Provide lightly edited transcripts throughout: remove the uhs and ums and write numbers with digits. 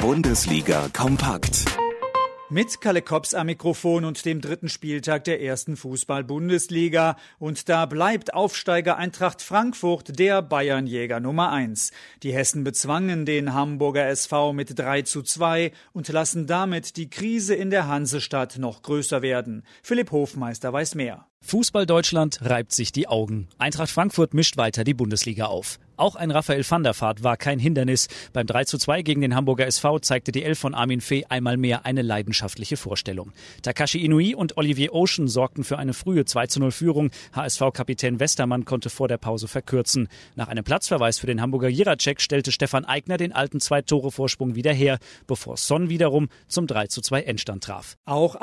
Bundesliga kompakt. Mit Kalle Kops am Mikrofon und dem dritten Spieltag der ersten Fußball-Bundesliga. Und da bleibt Aufsteiger Eintracht Frankfurt der Bayernjäger Nummer 1. Die Hessen bezwangen den Hamburger SV mit 3:2 und lassen damit die Krise in der Hansestadt noch größer werden. Philipp Hofmeister weiß mehr. Fußball Deutschland reibt sich die Augen. Eintracht Frankfurt mischt weiter die Bundesliga auf. Auch ein Raphael van der Vaart war kein Hindernis. Beim 3:2 gegen den Hamburger SV zeigte die Elf von Armin Fee einmal mehr eine leidenschaftliche Vorstellung. Takashi Inui und Olivier Ocean sorgten für eine frühe 2:0-Führung. HSV-Kapitän Westermann konnte vor der Pause verkürzen. Nach einem Platzverweis für den Hamburger Jiracek stellte Stefan Aigner den alten 2-Tore-Vorsprung wieder her, bevor Son wiederum zum 3:2 Endstand traf. Auch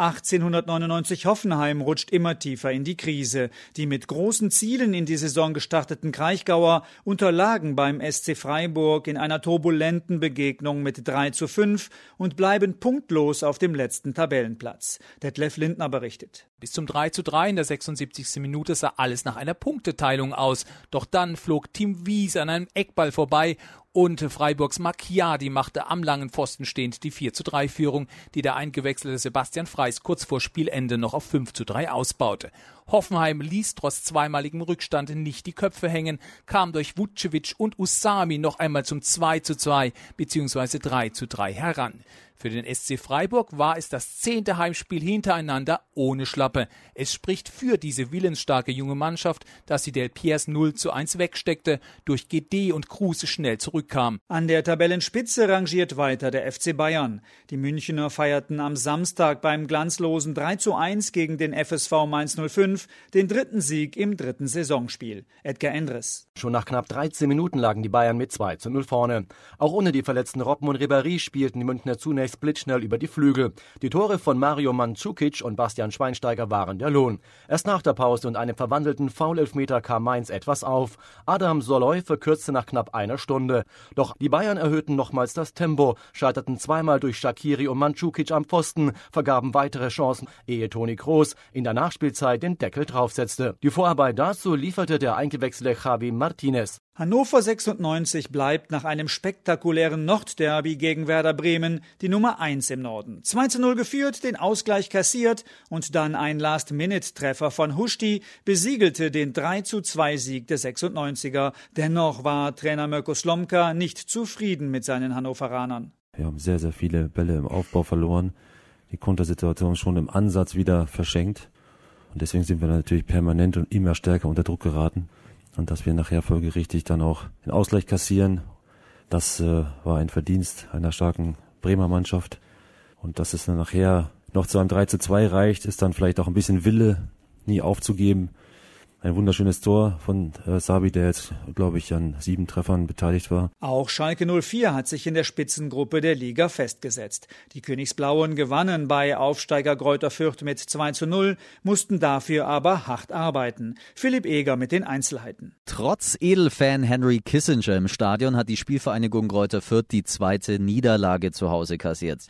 1899 Hoffenheim rutscht immer tiefer in die Krise. Die mit großen Zielen in die Saison gestarteten Kraichgauer unterlagen beim SC Freiburg in einer turbulenten Begegnung mit 3:5 und bleiben punktlos auf dem letzten Tabellenplatz. Detlef Lindner berichtet. Bis zum 3:3 in der 76. Minute sah alles nach einer Punkteteilung aus. Doch dann flog Tim Wies an einem Eckball vorbei und Freiburgs Macchiadi machte am langen Pfosten stehend die 4:3-Führung, die der eingewechselte Sebastian Freis kurz vor Spielende noch auf 5:3 ausbaute. Hoffenheim ließ trotz zweimaligem Rückstand nicht die Köpfe hängen, kam durch Vucevic und Usami noch einmal zum 2:2 bzw. 3:3 heran. Für den SC Freiburg war es das 10. Heimspiel hintereinander ohne Schlappe. Es spricht für diese willensstarke junge Mannschaft, dass sie Del Piers 0:1 wegsteckte, durch GD und Kruse schnell zurückkam. An der Tabellenspitze rangiert weiter der FC Bayern. Die Münchner feierten am Samstag beim glanzlosen 3:1 gegen den FSV Mainz 05 den dritten Sieg im dritten Saisonspiel. Edgar Endres. Schon nach knapp 13 Minuten lagen die Bayern mit 2:0 vorne. Auch ohne die verletzten Robben und Ribéry spielten die Münchner zunächst blitzschnell über die Flügel. Die Tore von Mario Mandzukic und Bastian Schweinsteiger waren der Lohn. Erst nach der Pause und einem verwandelten Foul-Elfmeter kam Mainz etwas auf. Adam Soloy verkürzte nach knapp einer Stunde. Doch die Bayern erhöhten nochmals das Tempo, scheiterten zweimal durch Shaqiri und Mandzukic am Pfosten, vergaben weitere Chancen, ehe Toni Kroos in der Nachspielzeit den Deckel draufsetzte. Die Vorarbeit dazu lieferte der eingewechselte Javi Martinez. Hannover 96 bleibt nach einem spektakulären Nordderby gegen Werder Bremen die Nummer 1 im Norden. 2:0 geführt, den Ausgleich kassiert und dann ein Last-Minute-Treffer von Huschti besiegelte den 3:2-Sieg der 96er. Dennoch war Trainer Mirko Slomka nicht zufrieden mit seinen Hannoveranern. Wir haben sehr, sehr viele Bälle im Aufbau verloren, die Kontersituation schon im Ansatz wieder verschenkt. Und deswegen sind wir natürlich permanent und immer stärker unter Druck geraten. Und dass wir nachher folgerichtig dann auch den Ausgleich kassieren, das war ein Verdienst einer starken Bremer Mannschaft. Und dass es dann nachher noch zu einem 3:2 reicht, ist dann vielleicht auch ein bisschen Wille, nie aufzugeben. Ein wunderschönes Tor von Sabi, der jetzt, glaube ich, an 7 Treffern beteiligt war. Auch Schalke 04 hat sich in der Spitzengruppe der Liga festgesetzt. Die Königsblauen gewannen bei Aufsteiger Greuther Fürth mit 2:0, mussten dafür aber hart arbeiten. Philipp Eger mit den Einzelheiten. Trotz Edelfan Henry Kissinger im Stadion hat die Spielvereinigung Greuther Fürth die zweite Niederlage zu Hause kassiert.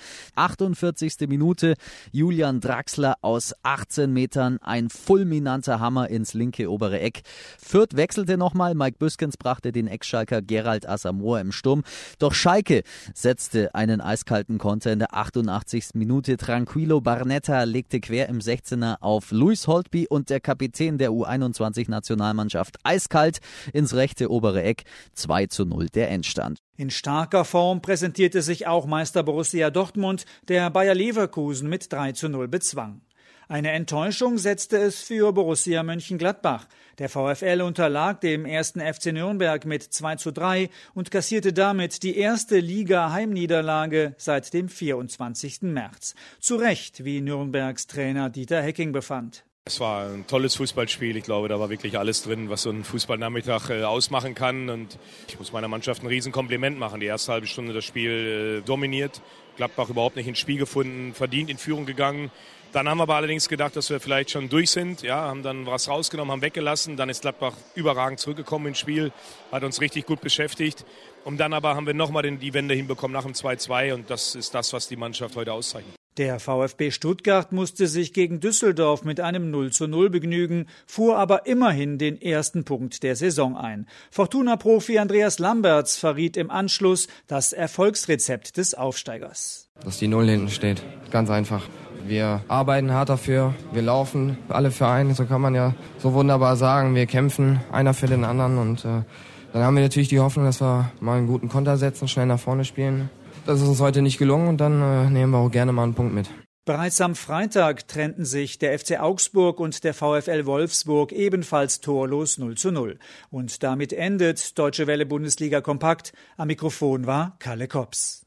48. Minute, Julian Draxler aus 18 Metern, ein fulminanter Hammer ins linke obere Eck. Fürth wechselte nochmal, Mike Büskens brachte den Ex-Schalker Gerald Asamoah im Sturm. Doch Schalke setzte einen eiskalten Konter in der 88. Minute. Tranquillo Barnetta legte quer im 16er auf Luis Holtby und der Kapitän der U21-Nationalmannschaft eiskalt ins rechte obere Eck. 2:0 der Endstand. In starker Form präsentierte sich auch Meister Borussia Dortmund, der Bayer Leverkusen mit 3:0 bezwang. Eine Enttäuschung setzte es für Borussia Mönchengladbach. Der VfL unterlag dem 1. FC Nürnberg mit 2:3 und kassierte damit die erste Liga-Heimniederlage seit dem 24. März. Zu Recht, wie Nürnbergs Trainer Dieter Hecking befand. Es war ein tolles Fußballspiel. Ich glaube, da war wirklich alles drin, was so ein Fußballnachmittag ausmachen kann. Und ich muss meiner Mannschaft ein Riesenkompliment machen. Die erste halbe Stunde das Spiel dominiert. Gladbach überhaupt nicht ins Spiel gefunden, verdient in Führung gegangen. Dann haben wir aber allerdings gedacht, dass wir vielleicht schon durch sind. Ja, haben dann was rausgenommen, haben weggelassen. Dann ist Gladbach überragend zurückgekommen ins Spiel, hat uns richtig gut beschäftigt. Und dann aber haben wir nochmal die Wende hinbekommen nach dem 2:2. Und das ist das, was die Mannschaft heute auszeichnet. Der VfB Stuttgart musste sich gegen Düsseldorf mit einem 0:0 begnügen, fuhr aber immerhin den ersten Punkt der Saison ein. Fortuna-Profi Andreas Lamberts verriet im Anschluss das Erfolgsrezept des Aufsteigers. Dass die 0 hinten steht, ganz einfach. Wir arbeiten hart dafür, wir laufen alle für einen, so kann man ja so wunderbar sagen. Wir kämpfen, einer für den anderen und dann haben wir natürlich die Hoffnung, dass wir mal einen guten Konter setzen, schnell nach vorne spielen. Das ist uns heute nicht gelungen und dann nehmen wir auch gerne mal einen Punkt mit. Bereits am Freitag trennten sich der FC Augsburg und der VfL Wolfsburg ebenfalls torlos 0:0. Und damit endet Deutsche Welle Bundesliga kompakt. Am Mikrofon war Kalle Kops.